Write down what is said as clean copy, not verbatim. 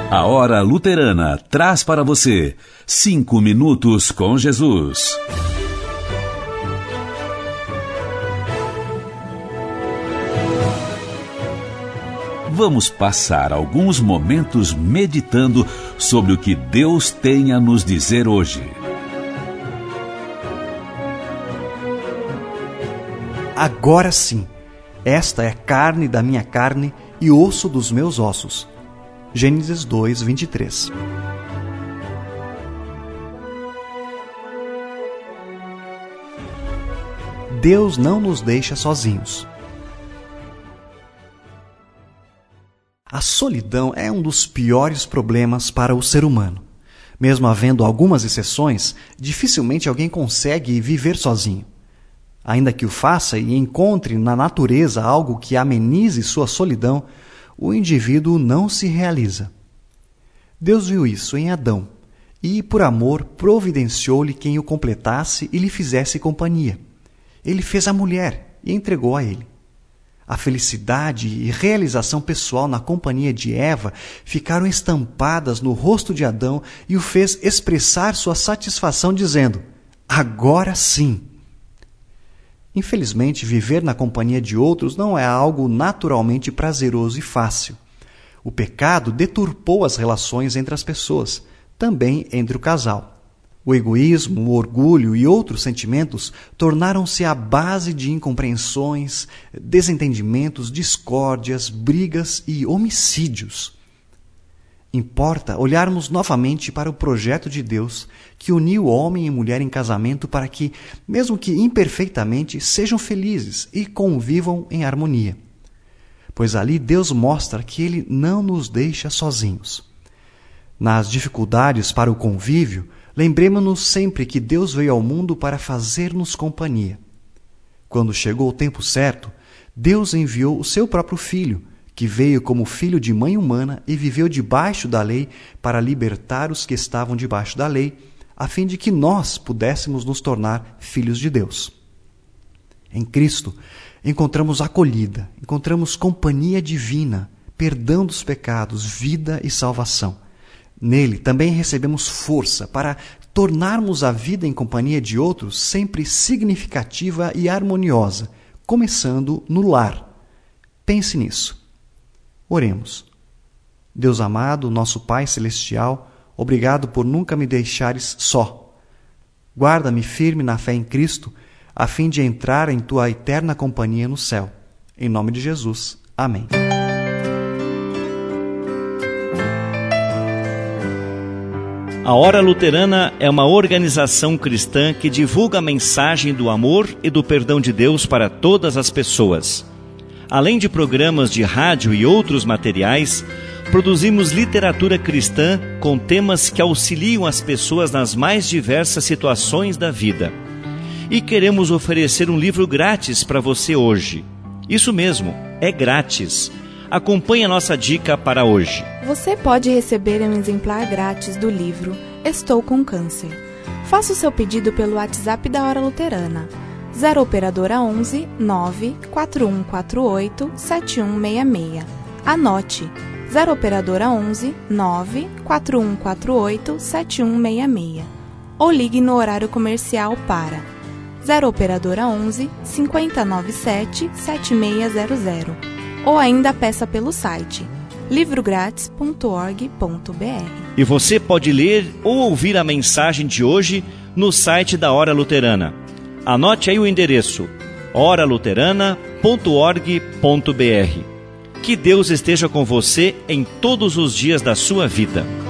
A Hora Luterana traz para você 5 minutos com Jesus. Vamos passar alguns momentos meditando sobre o que Deus tem a nos dizer hoje. Agora sim, esta é carne da minha carne e osso dos meus ossos. Gênesis 2, 23. Deus não nos deixa sozinhos. A solidão é um dos piores problemas para o ser humano. Mesmo havendo algumas exceções, dificilmente alguém consegue viver sozinho. Ainda que o faça e encontre na natureza algo que amenize sua solidão, o indivíduo não se realiza. Deus viu isso em Adão e, por amor, providenciou-lhe quem o completasse e lhe fizesse companhia. Ele fez a mulher e entregou a ele. A felicidade e realização pessoal na companhia de Eva ficaram estampadas no rosto de Adão e o fez expressar sua satisfação dizendo: agora sim. Infelizmente, viver na companhia de outros não é algo naturalmente prazeroso e fácil. O pecado deturpou as relações entre as pessoas, também entre o casal. O egoísmo, o orgulho e outros sentimentos tornaram-se a base de incompreensões, desentendimentos, discórdias, brigas e homicídios. Importa olharmos novamente para o projeto de Deus que uniu homem e mulher em casamento para que, mesmo que imperfeitamente, sejam felizes e convivam em harmonia. Pois ali Deus mostra que Ele não nos deixa sozinhos. Nas dificuldades para o convívio, lembremos-nos sempre que Deus veio ao mundo para fazer-nos companhia. Quando chegou o tempo certo, Deus enviou o seu próprio Filho, que veio como filho de mãe humana e viveu debaixo da lei para libertar os que estavam debaixo da lei, a fim de que nós pudéssemos nos tornar filhos de Deus. Em Cristo, encontramos acolhida, encontramos companhia divina, perdão dos pecados, vida e salvação. Nele também recebemos força para tornarmos a vida em companhia de outros sempre significativa e harmoniosa, começando no lar. Pense nisso. Oremos. Deus amado, nosso Pai Celestial, obrigado por nunca me deixares só. Guarda-me firme na fé em Cristo, a fim de entrar em Tua eterna companhia no céu. Em nome de Jesus. Amém. A Hora Luterana é uma organização cristã que divulga a mensagem do amor e do perdão de Deus para todas as pessoas. Além de programas de rádio e outros materiais, produzimos literatura cristã com temas que auxiliam as pessoas nas mais diversas situações da vida. E queremos oferecer um livro grátis para você hoje. Isso mesmo, é grátis. Acompanhe a nossa dica para hoje. Você pode receber um exemplar grátis do livro Estou com Câncer. Faça o seu pedido pelo WhatsApp da Hora Luterana. 0 Operadora 11 94148 7166. Anote. 0 Operadora 11 94148 7166. Ou ligue no horário comercial para 0 Operadora 11 5097 7600. Ou ainda peça pelo site livrográtis.org.br. E você pode ler ou ouvir a mensagem de hoje no site da Hora Luterana. Anote aí o endereço oraluterana.org.br. Que Deus esteja com você em todos os dias da sua vida.